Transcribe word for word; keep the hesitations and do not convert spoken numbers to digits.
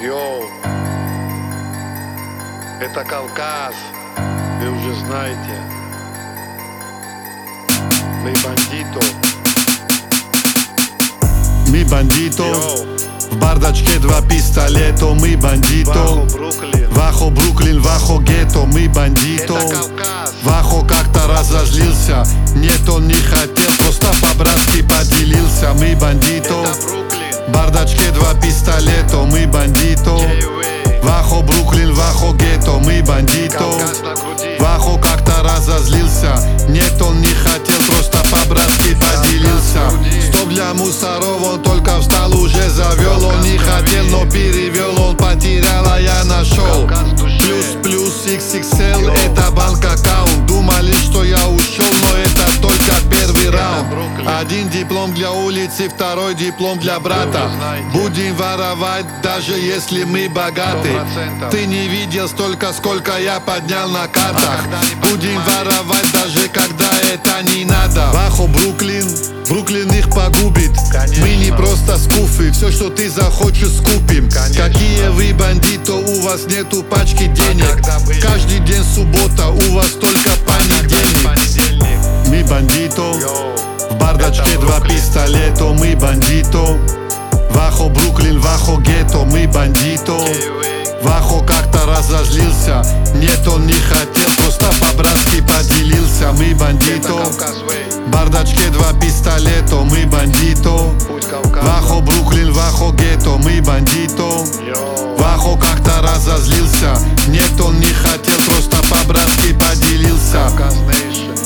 Йоу, это Кавказ, вы уже знаете. Мы бандито. Мы бандито. Йоу, В бардачке два пистолета. Мы бандито. Вахо Бруклин. Вахо Бруклин, Вахо гетто. Мы бандито. Это Кавказ. Вахо как-то разозлился. Нет, он не хотел, просто по-братски поделился. Мы бандито. Это Бруклин. В бардачке два пистолета. Мы бандито. J-Way. Вахо Бруклин, Вахо гетто. Мы бандито. Кавказ на груди. Вахо как-то разозлился. Нет, он не хотел, просто по-братски поделился. Стоп для мусоров, он только встал, уже завел. Он не хотел, но перевел, он потерял, а я нашел. Кавказ в душе. Плюс, плюс, икс икс эл, это банк аккаунт. Думали, что я ушел, но это только первый раунд. Бруклин. Один диплом для улицы, второй диплом для брата. Вы знаете. Будем воровать, даже если мы богаты. Сто процентов. Ты не видел столько, сколько я поднял на картах. когда не Будем понимаешь. воровать, даже когда это не надо. Вахо Бруклин, Бруклин их погубит. Конечно. Мы не просто скуфы, все, что ты захочешь, скупим. Конечно. Какие вы бандито, у вас нету пачки денег. когда были? Каждый день суббота, у вас только понедельник. Понедельник. Мы бандито. Йоу, В бардачке это два Бруклин. пистолета, мы бандито. Вахо Бруклин, Вахо гетто, мы бандито. J-Way. Вахо как-то разозлился. Нет, он не хотел, просто по-братски поделился. Мы Это бандито. Кавказ Way. В бардачке два пистолета, мы бандито. Путь Кавказа. Вахо Бруклин, Вахо гетто, мы бандито. Йоу, Вахо как-то разозлился. Нет, он не хотел, просто по-братски поделился. Кавказ Nation.